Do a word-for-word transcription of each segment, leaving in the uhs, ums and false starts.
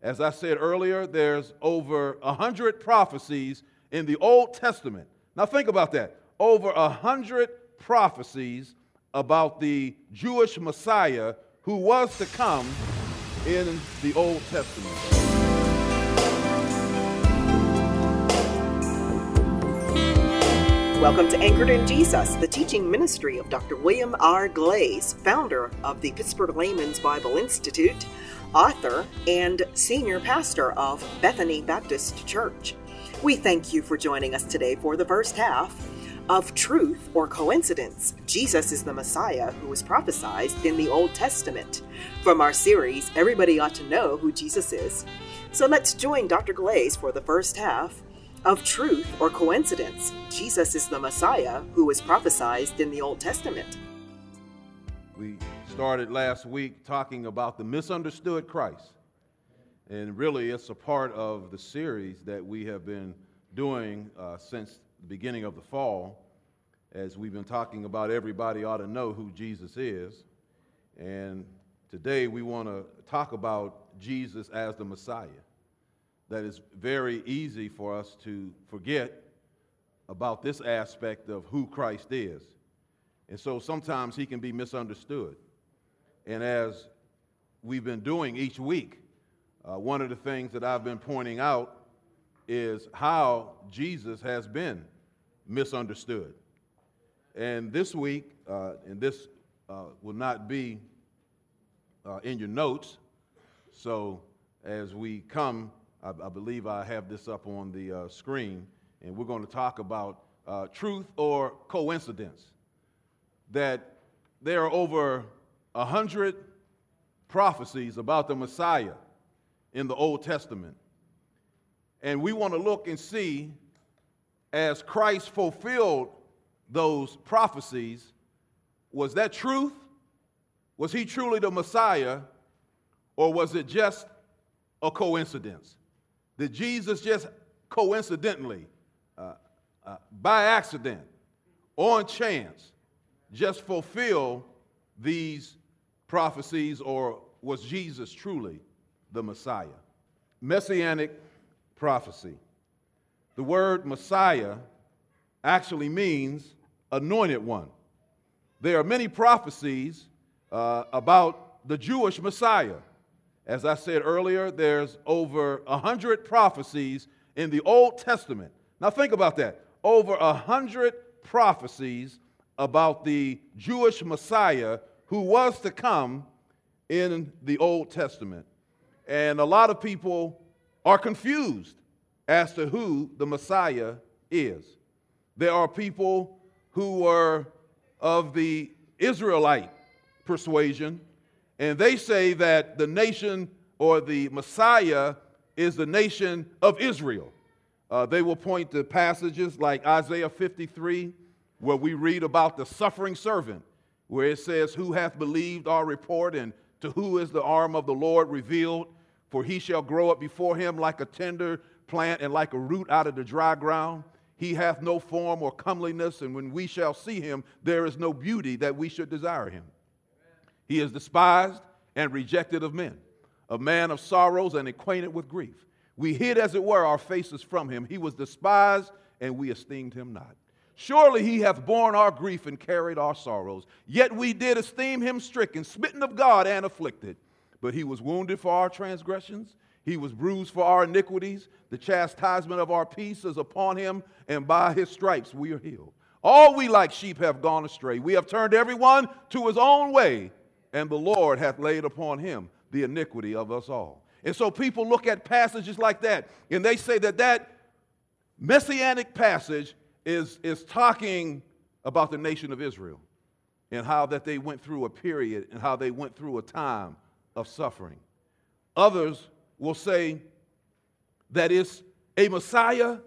As I said earlier, there's over a hundred prophecies in the Old Testament. Now think about that. Over a hundred prophecies about the Jewish Messiah who was to come in the Old Testament. Welcome to Anchored in Jesus, the teaching ministry of Doctor William R. Glaze, founder of the Pittsburgh Layman's Bible Institute, author, and senior pastor of Bethany Baptist Church. We thank you for joining us today for the first half of Truth or Coincidence? Jesus is the Messiah who was prophesied in the Old Testament. From our series, Everybody Ought to Know Who Jesus Is. So let's join Doctor Glaze for the first half of Truth or Coincidence? Jesus is the Messiah who was prophesied in the Old Testament. We started last week talking about the misunderstood Christ. And really, it's a part of the series that we have been doing uh, since the beginning of the fall, as we've been talking about everybody ought to know who Jesus is. And today we want to talk about Jesus as the Messiah. That is very easy for us to forget about this aspect of who Christ is. And so sometimes he can be misunderstood. And as we've been doing each week, uh, one of the things that I've been pointing out is how Jesus has been misunderstood. And this week, uh, and this uh, will not be uh, in your notes, so as we come, I, I believe I have this up on the uh, screen, and we're going to talk about uh, truth or coincidence. That there are over a hundred prophecies about the Messiah in the Old Testament. And we want to look and see, as Christ fulfilled those prophecies, was that truth? Was he truly the Messiah? Or was it just a coincidence? Did Jesus just coincidentally, uh, uh, by accident, on chance, just fulfill these prophecies, or was Jesus truly the Messiah? Messianic prophecy. The word Messiah actually means anointed one. There are many prophecies uh, about the Jewish Messiah. As I said earlier, there's over a hundred prophecies in the Old Testament. Now think about that. Over a hundred prophecies about the Jewish Messiah who was to come in the Old Testament. And a lot of people are confused as to who the Messiah is. There are people who were of the Israelite persuasion, and they say that the nation or the Messiah is the nation of Israel. Uh, they will point to passages like Isaiah fifty-three, where we read about the suffering servant, where it says, "Who hath believed our report, and to who is the arm of the Lord revealed? For he shall grow up before him like a tender plant and like a root out of the dry ground. He hath no form or comeliness, and when we shall see him, there is no beauty that we should desire him. He is despised and rejected of men, a man of sorrows and acquainted with grief. We hid, as it were, our faces from him. He was despised, and we esteemed him not. Surely he hath borne our grief and carried our sorrows. Yet we did esteem him stricken, smitten of God, and afflicted. But he was wounded for our transgressions. He was bruised for our iniquities. The chastisement of our peace is upon him, and by his stripes we are healed. All we like sheep have gone astray. We have turned every one to his own way, and the Lord hath laid upon him the iniquity of us all." And so people look at passages like that, and they say that that messianic passage is, is talking about the nation of Israel, and how that they went through a period, and how they went through a time of suffering. Others will say that it's a Messiah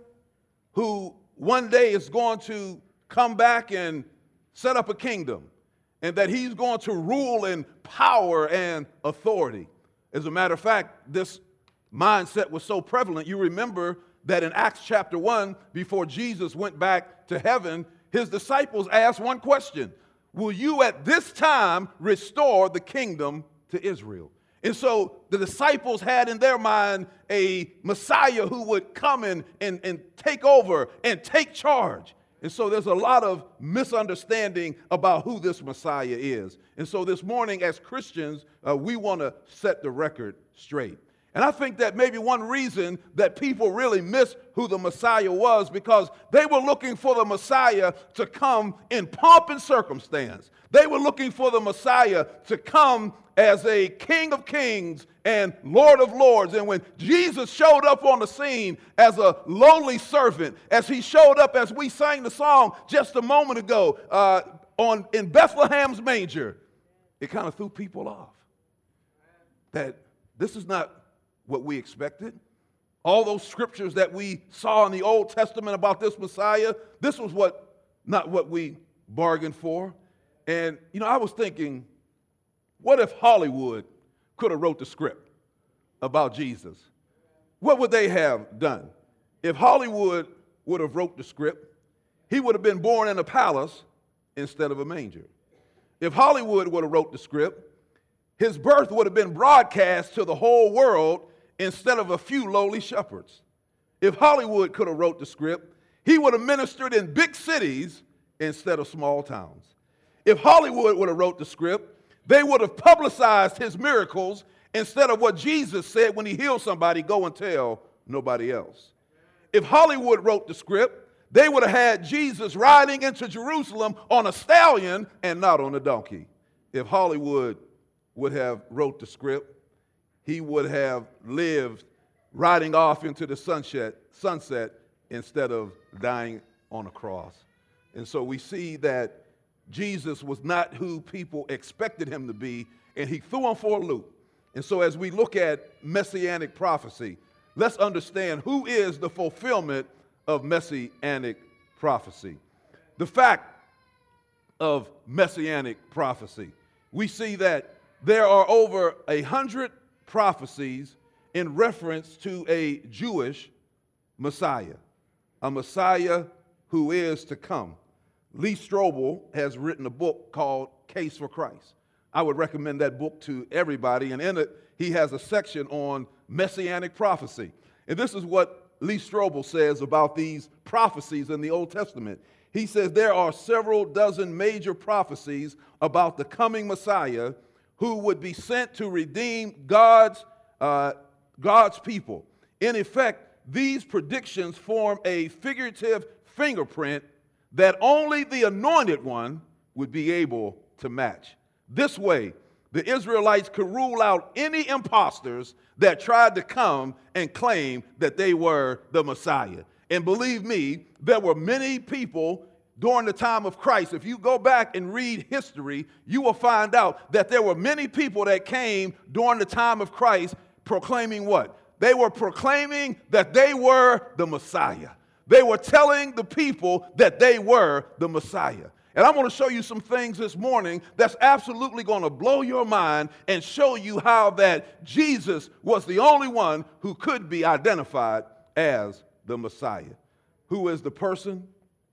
who one day is going to come back and set up a kingdom, and that he's going to rule in power and authority. As a matter of fact, this mindset was so prevalent. You remember that in Acts chapter one, before Jesus went back to heaven, his disciples asked one question: will you at this time restore the kingdom to Israel? And so the disciples had in their mind a Messiah who would come in and, and take over and take charge. And so there's a lot of misunderstanding about who this Messiah is. And so this morning as Christians, uh, we want to set the record straight. And I think that maybe one reason that people really miss who the Messiah was because they were looking for the Messiah to come in pomp and circumstance. They were looking for the Messiah to come as a King of Kings and Lord of Lords. And when Jesus showed up on the scene as a lowly servant, as he showed up as we sang the song just a moment ago uh, on in Bethlehem's manger, it kind of threw people off. That this is not what we expected. All those scriptures that we saw in the Old Testament about this Messiah, this was what not what we bargained for. And, you know, I was thinking, what if Hollywood could have wrote the script about Jesus? What would they have done? If Hollywood would have wrote the script, he would have been born in a palace instead of a manger. If Hollywood would have wrote the script, his birth would have been broadcast to the whole world instead of a few lowly shepherds. If Hollywood could have wrote the script, he would have ministered in big cities instead of small towns. If Hollywood would have wrote the script, they would have publicized his miracles instead of what Jesus said when he healed somebody, go and tell nobody else. If Hollywood wrote the script, they would have had Jesus riding into Jerusalem on a stallion and not on a donkey. If Hollywood would have wrote the script, he would have lived riding off into the sunset, sunset instead of dying on a cross. And so we see that Jesus was not who people expected him to be, and he threw him for a loop. And so as we look at messianic prophecy, let's understand who is the fulfillment of messianic prophecy. The fact of messianic prophecy, we see that there are over a hundred prophecies in reference to a Jewish Messiah, a Messiah who is to come. Lee Strobel has written a book called Case for Christ. I would recommend that book to everybody, and in it, he has a section on messianic prophecy. And this is what Lee Strobel says about these prophecies in the Old Testament. He says there are several dozen major prophecies about the coming Messiah who would be sent to redeem God's, uh, God's people. In effect, these predictions form a figurative fingerprint that only the anointed one would be able to match. This way, the Israelites could rule out any imposters that tried to come and claim that they were the Messiah. And believe me, there were many people during the time of Christ. If you go back and read history, you will find out that there were many people that came during the time of Christ proclaiming what? They were proclaiming that they were the Messiah. They were telling the people that they were the Messiah. And I want to show you some things this morning that's absolutely going to blow your mind and show you how that Jesus was the only one who could be identified as the Messiah. Who is the person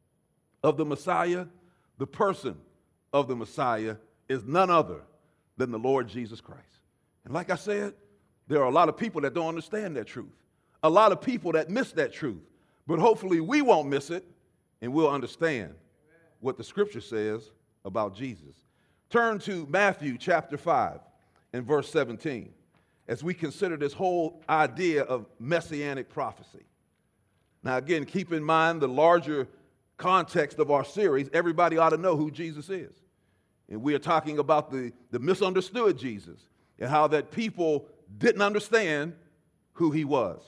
of the Messiah? The person of the Messiah is none other than the Lord Jesus Christ. And like I said, there are a lot of people that don't understand that truth. A lot of people that miss that truth. But hopefully we won't miss it and we'll understand what the scripture says about Jesus. Turn to Matthew chapter five and verse seventeen as we consider this whole idea of messianic prophecy. Now again, keep in mind the larger context of our series. Everybody ought to know who Jesus is. And we are talking about the, the misunderstood Jesus and how that people didn't understand who he was.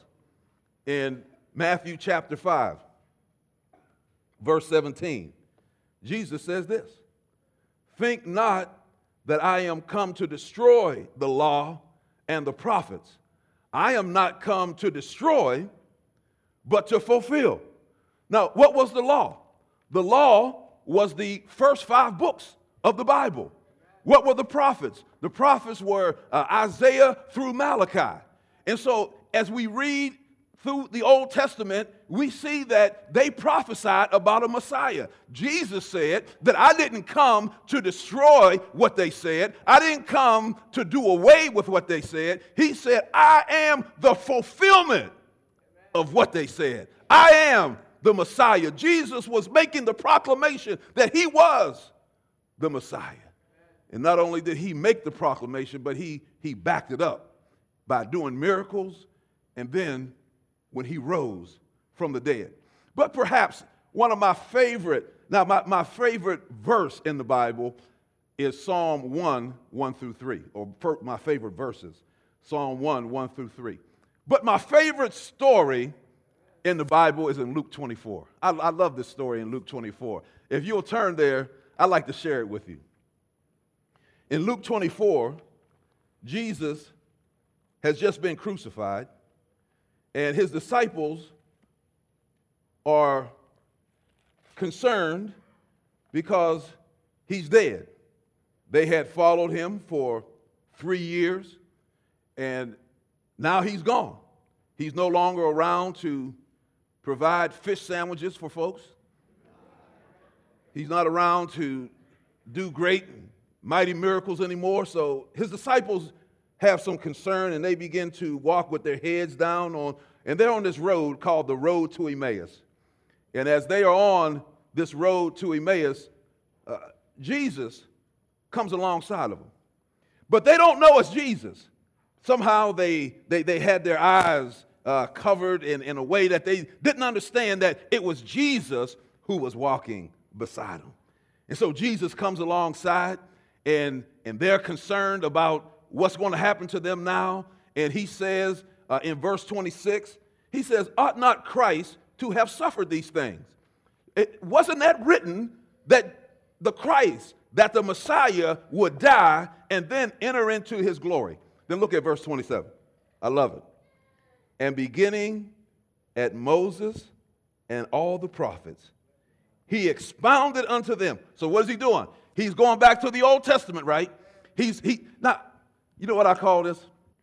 In Matthew chapter five, verse seventeen, Jesus says this, "Think not that I am come to destroy the law and the prophets. I am not come to destroy, but to fulfill." Now, what was the law? The law was the first five books of the Bible. What were the prophets? The prophets were uh, Isaiah through Malachi. And so as we read through the Old Testament, we see that they prophesied about a Messiah. Jesus said that I didn't come to destroy what they said. I didn't come to do away with what they said. He said, I am the fulfillment of what they said. I am the Messiah. Jesus was making the proclamation that he was the Messiah. And not only did he make the proclamation, but he, he backed it up by doing miracles, and then when he rose from the dead. But perhaps one of my favorite, now my, my favorite verse in the Bible is Psalm one, one through three, or per, my favorite verses, Psalm one, one through three. But my favorite story in the Bible is in Luke twenty-four. I, I love this story in Luke twenty-four. If you'll turn there, I'd like to share it with you. In Luke twenty-four, Jesus has just been crucified, and his disciples are concerned because he's dead. They had followed him for three years, and now he's gone. He's no longer around to provide fish sandwiches for folks. He's not around to do great and mighty miracles anymore. So his disciples have some concern, and they begin to walk with their heads down on, and they're on this road called the road to Emmaus. And as they are on this road to Emmaus, uh, Jesus comes alongside of them. But they don't know it's Jesus. Somehow they, they, they had their eyes uh, covered in, in a way that they didn't understand that it was Jesus who was walking beside them. And so Jesus comes alongside, and, and they're concerned about what's going to happen to them now. And he says uh, in verse twenty-six, he says, ought not Christ to have suffered these things? It, wasn't that written that the Christ, that the Messiah would die and then enter into his glory? Then look at verse twenty-seven. I love it. And beginning at Moses and all the prophets, he expounded unto them. So what is he doing? He's going back to the Old Testament, right? He's he now, you know what I call this?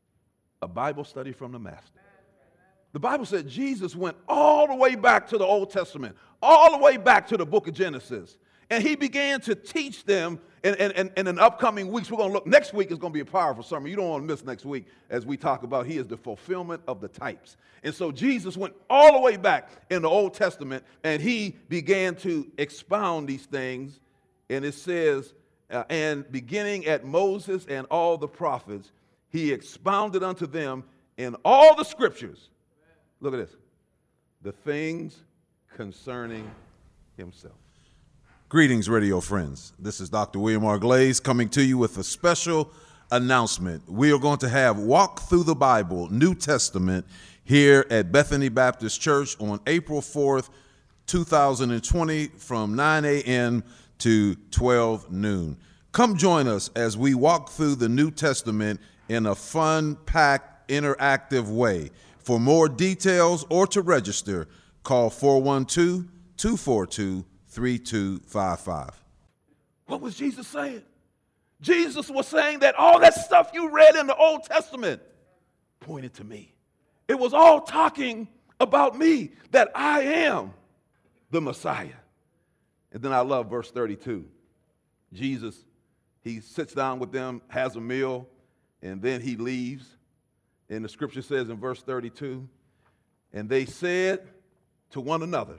A Bible study from the Master. The Bible said Jesus went all the way back to the Old Testament, all the way back to the book of Genesis. And he began to teach them, and, and, and, and in the upcoming weeks, we're going to look, next week is going to be a powerful sermon. You don't want to miss next week as we talk about he is the fulfillment of the types. And so Jesus went all the way back in the Old Testament, and he began to expound these things. And it says, uh, and beginning at Moses and all the prophets, he expounded unto them in all the scriptures. Look at this. The things concerning himself. Greetings, radio friends. This is Doctor William R. Glaze coming to you with a special announcement. We are going to have Walk Through the Bible, New Testament, here at Bethany Baptist Church on April fourth, two thousand twenty from nine a.m. to twelve noon. Come join us as we walk through the New Testament in a fun-packed, interactive way. For more details or to register, call four one two, two four two, three two five five. What was Jesus saying? Jesus was saying that all that stuff you read in the Old Testament pointed to me. It was all talking about me, that I am the Messiah. And then I love verse thirty-two. Jesus, he sits down with them, has a meal, and then he leaves. And the scripture says in verse thirty-two, and they said to one another,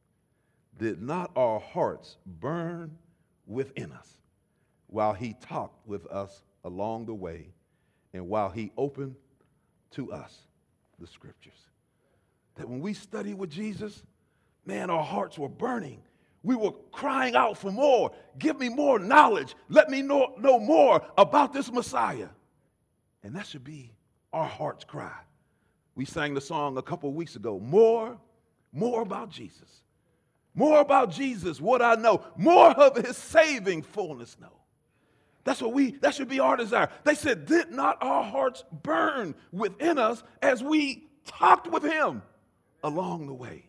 did not our hearts burn within us while he talked with us along the way and while he opened to us the scriptures? That when we study with Jesus, man, our hearts were burning. We were crying out for more. Give me more knowledge. Let me know, know more about this Messiah. And that should be our heart's cry. We sang the song a couple of weeks ago, more, more about Jesus. More about Jesus, what I know. More of his saving fullness know. That's what we, that should be our desire. They said, did not our hearts burn within us as we talked with him along the way?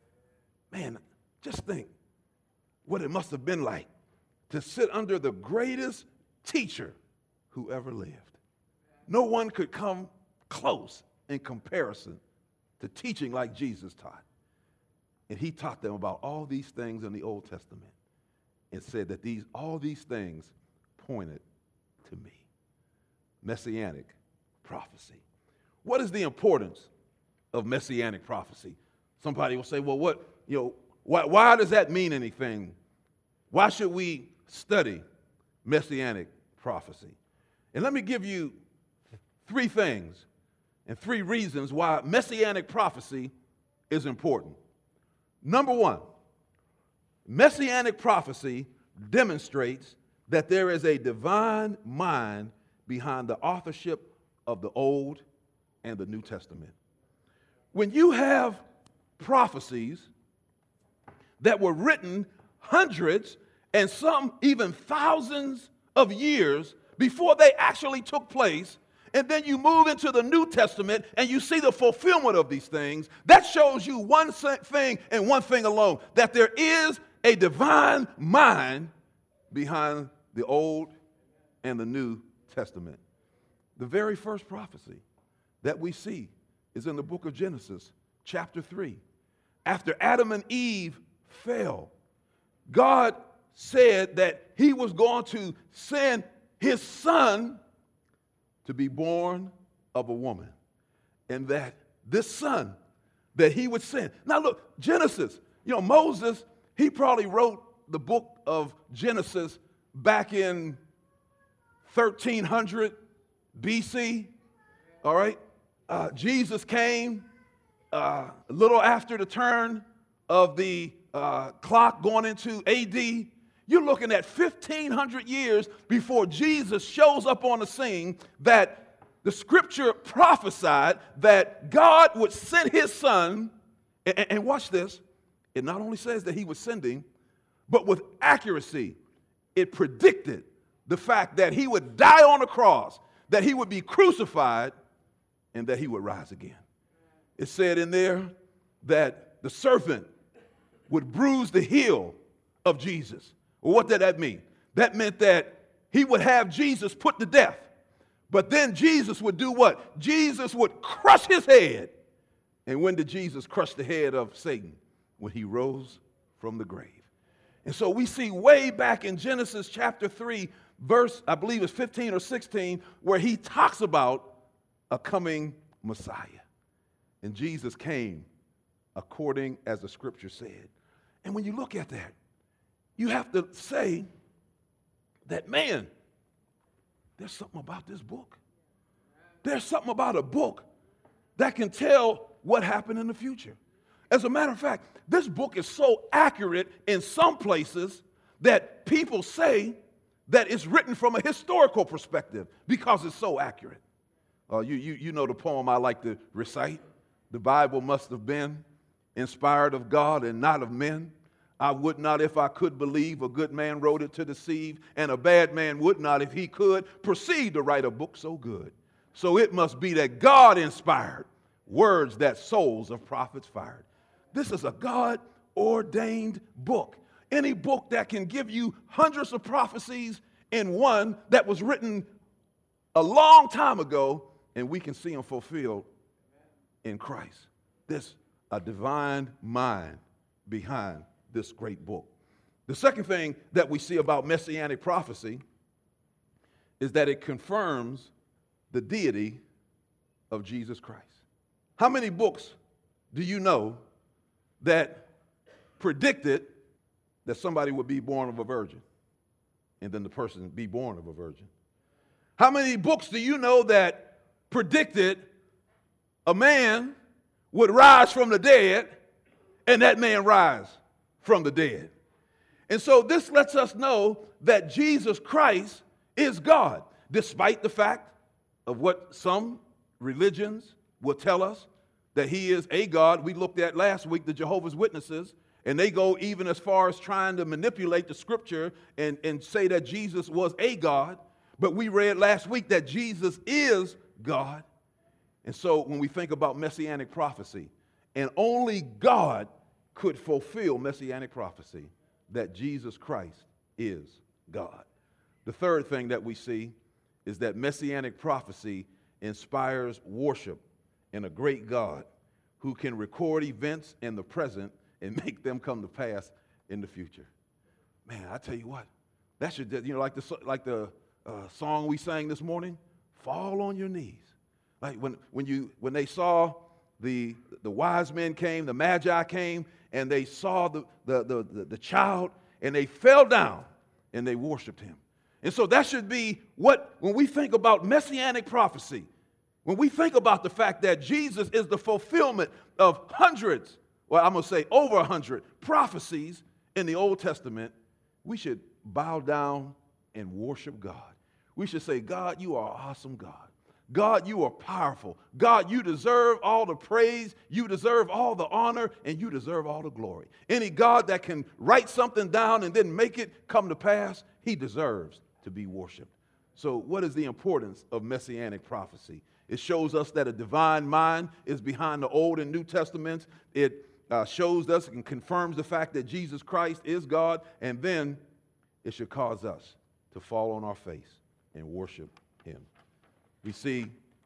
Man, just think what it must have been like to sit under the greatest teacher who ever lived. No one could come close in comparison to teaching like Jesus taught. And he taught them about all these things in the Old Testament and said that these all these things pointed to me. Messianic prophecy. What is the importance of messianic prophecy? Somebody will say, well, what, you know, why, why does that mean anything? Why should we study messianic prophecy? And let me give you three things and three reasons why messianic prophecy is important. Number one, messianic prophecy demonstrates that there is a divine mind behind the authorship of the Old and the New Testament. When you have prophecies that were written hundreds and some even thousands of years before they actually took place, and then you move into the New Testament and you see the fulfillment of these things, that shows you one thing and one thing alone, that there is a divine mind behind the Old and the New Testament. The very first prophecy that we see is in the book of Genesis, chapter three. After Adam and Eve fell, God said that he was going to send his son to be born of a woman, and that this son that he would send. Now look, Genesis, you know, Moses, he probably wrote the book of Genesis back in thirteen hundred B C, all right? Uh, Jesus came uh, a little after the turn of the uh, clock going into A D. You're looking at fifteen hundred years before Jesus shows up on the scene, that the scripture prophesied that God would send his son, and, and watch this, it not only says that he was sending, but with accuracy, it predicted the fact that he would die on the cross, that he would be crucified, and that he would rise again. It said in there that the serpent would bruise the heel of Jesus. Well, what did that mean? That meant that he would have Jesus put to death. But then Jesus would do what? Jesus would crush his head. And when did Jesus crush the head of Satan? When he rose from the grave. And so we see way back in Genesis chapter three, verse, I believe it's fifteen or sixteen, where he talks about a coming Messiah. And Jesus came according as the scripture said. And when you look at that, you have to say that, man, there's something about this book. There's something about a book that can tell what happened in the future. As a matter of fact, this book is so accurate in some places that people say that it's written from a historical perspective because it's so accurate. Uh, you, you, you know the poem I like to recite. The Bible must have been inspired of God and not of men. I would not if I could believe a good man wrote it to deceive, and a bad man would not if he could proceed to write a book so good. So it must be that God inspired words that souls of prophets fired. This is a God-ordained book. Any book that can give you hundreds of prophecies in one that was written a long time ago, and we can see them fulfilled in Christ. There's a divine mind behind this great book. The second thing that we see about messianic prophecy is that it confirms the deity of Jesus Christ. How many books do you know that predicted that somebody would be born of a virgin and then the person be born of a virgin? How many books do you know that predicted a man would rise from the dead and that man rise from the dead? And so this lets us know that Jesus Christ is God, despite the fact of what some religions will tell us, that he is a God. We looked at last week the Jehovah's Witnesses, and they go even as far as trying to manipulate the scripture and, and say that Jesus was a God. But we read last week that Jesus is God. And so when we think about messianic prophecy, and only God could fulfill messianic prophecy, that Jesus Christ is God. The third thing that we see is that messianic prophecy inspires worship in a great God who can record events in the present and make them come to pass in the future. Man, I tell you what, that should, you know, like the, like the uh, song we sang this morning, fall on your knees. Like when, when, you, when they saw the, the wise men came, the magi came, and they saw the, the, the, the, the child, and they fell down and they worshiped him. And so that should be what, when we think about messianic prophecy, when we think about the fact that Jesus is the fulfillment of hundreds, well, I'm going to say over a hundred prophecies in the Old Testament, we should bow down and worship God. We should say, God, you are an awesome God. God, you are powerful. God, you deserve all the praise, you deserve all the honor, and you deserve all the glory. Any God that can write something down and then make it come to pass, he deserves to be worshiped. So what is the importance of messianic prophecy? It shows us that a divine mind is behind the Old and New Testaments. It uh, shows us and confirms the fact that Jesus Christ is God, and then it should cause us to fall on our face and worship him. We see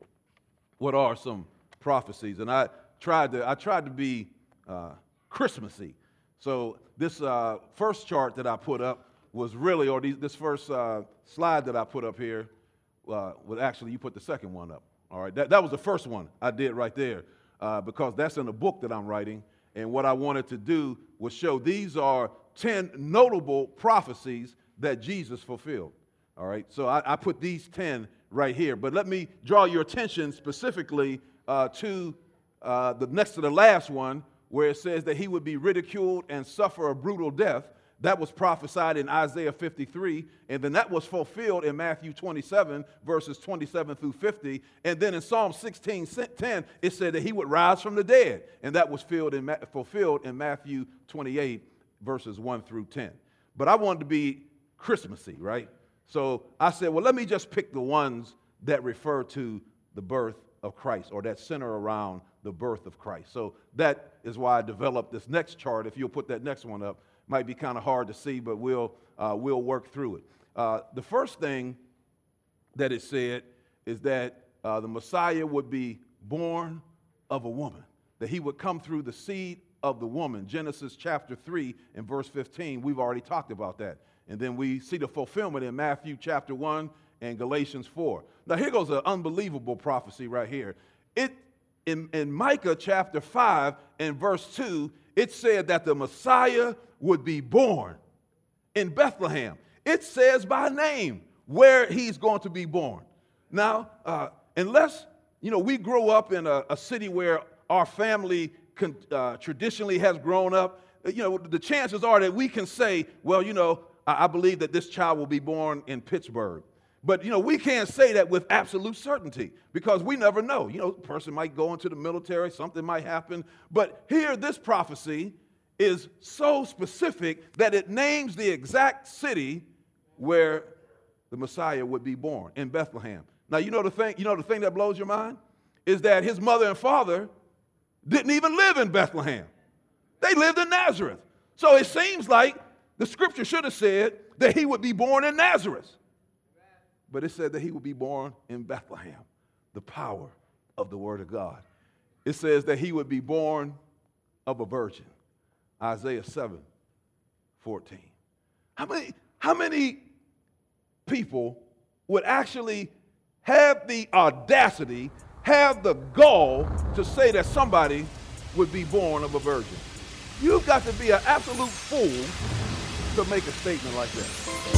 what are some prophecies, and I tried to I tried to be uh, Christmassy. So this uh, first chart that I put up was really, or these, this first uh, slide that I put up here, uh, well, actually you put the second one up. All right, that, that was the first one I did right there uh, because that's in a book that I'm writing, and what I wanted to do was show these are ten notable prophecies that Jesus fulfilled. All right, so I, I put these ten right here. But let me draw your attention specifically uh, to uh, the next to the last one, where it says that he would be ridiculed and suffer a brutal death. That was prophesied in Isaiah fifty-three, and then that was fulfilled in Matthew twenty-seven, verses twenty-seven through fifty. And then in Psalm sixteen ten, it said that he would rise from the dead, and that was filled in, fulfilled in Matthew twenty-eight, verses one through ten. But I wanted to be Christmassy, right? So I said, well, let me just pick the ones that refer to the birth of Christ, or that center around the birth of Christ. So that is why I developed this next chart. If you'll put that next one up, might be kind of hard to see, but we'll uh, we'll work through it. Uh, the first thing that it said is that uh, the Messiah would be born of a woman, that he would come through the seed of the woman. Genesis chapter three and verse fifteen, we've already talked about that. And then we see the fulfillment in Matthew chapter one and Galatians four. Now here goes an unbelievable prophecy right here. It in, in Micah chapter five and verse two, it said that the Messiah would be born in Bethlehem. It says by name where he's going to be born. Now, uh, unless, you know, we grow up in a, a city where our family con, uh, traditionally has grown up, you know, the chances are that we can say, well, you know, I believe that this child will be born in Pittsburgh. But, you know, we can't say that with absolute certainty because we never know. You know, a person might go into the military, something might happen. But here, this prophecy is so specific that it names the exact city where the Messiah would be born, in Bethlehem. Now, you know the thing, you know the thing that blows your mind is that his mother and father didn't even live in Bethlehem. They lived in Nazareth. So it seems like the scripture should have said that he would be born in Nazareth. But it said that he would be born in Bethlehem, the power of the word of God. It says that he would be born of a virgin, Isaiah seven fourteen. How many, how many people would actually have the audacity, have the gall to say that somebody would be born of a virgin? You've got to be an absolute fool to make a statement like that.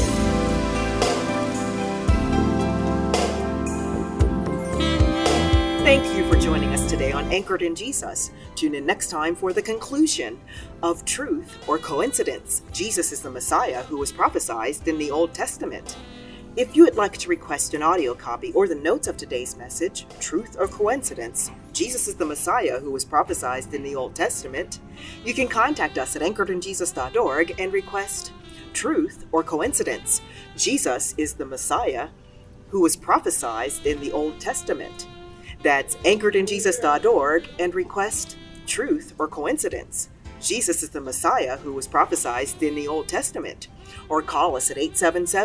Thank you for joining us today on Anchored in Jesus. Tune in next time for the conclusion of Truth or Coincidence. Jesus is the Messiah who was prophesied in the Old Testament. If you would like to request an audio copy or the notes of today's message, Truth or Coincidence, Jesus is the Messiah who was prophesied in the Old Testament, you can contact us at anchored in jesus dot org and request Truth or Coincidence. Jesus is the Messiah who was prophesied in the Old Testament. That's anchored in jesus dot org and request Truth or Coincidence. Jesus is the Messiah who was prophesied in the Old Testament. Or call us at eight seven seven,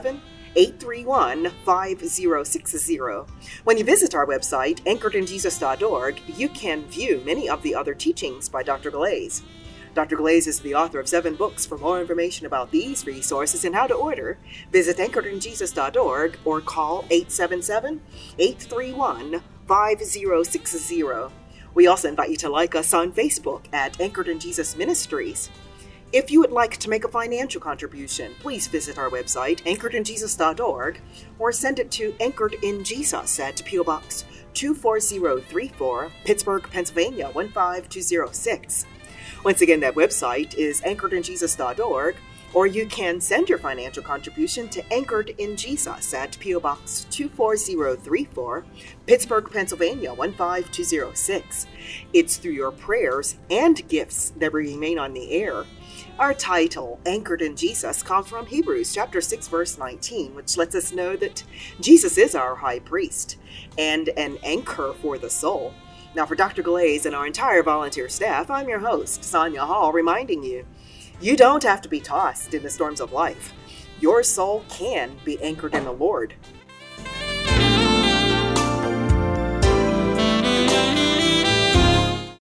eight three one, five zero six zero. When you visit our website, anchored in jesus dot org, you can view many of the other teachings by Doctor Glaze. Doctor Glaze is the author of seven books. For more information about these resources and how to order, visit anchored in jesus dot org or call eight seven seven, eight three one, five zero six zero. We also invite you to like us on Facebook at Anchored in Jesus Ministries. If you would like to make a financial contribution, please visit our website, anchored in jesus dot org, or send it to Anchored in Jesus at P O Box two four zero three four, Pittsburgh, Pennsylvania one five two zero six. Once again, that website is anchored in jesus dot org, or you can send your financial contribution to Anchored in Jesus at P O Box two four zero three four, Pittsburgh, Pennsylvania one five two zero six. It's through your prayers and gifts that we remain on the air. Our title, Anchored in Jesus, comes from Hebrews chapter six, verse nineteen, which lets us know that Jesus is our high priest and an anchor for the soul. Now, for Doctor Glaze and our entire volunteer staff, I'm your host, Sonia Hall, reminding you, you don't have to be tossed in the storms of life. Your soul can be anchored in the Lord.